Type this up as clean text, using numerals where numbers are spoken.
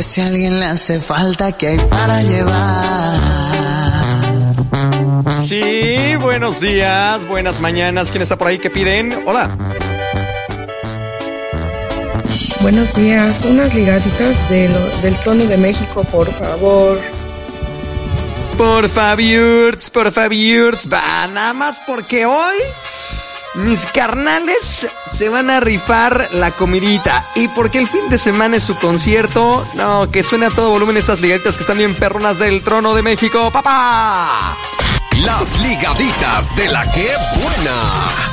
que si a alguien le hace falta, ¿qué hay para llevar? Sí, buenos días, buenas mañanas. ¿Quién está por ahí? ¿Qué piden? Hola. Buenos días, unas ligaditas del Trono de México, por favor. Por favor, va, nada más porque hoy mis carnales se van a rifar la comidita. Y porque el fin de semana es su concierto, no, que suena a todo volumen estas ligaditas que están bien perronas del Trono de México, papá. Las ligaditas de la que buena.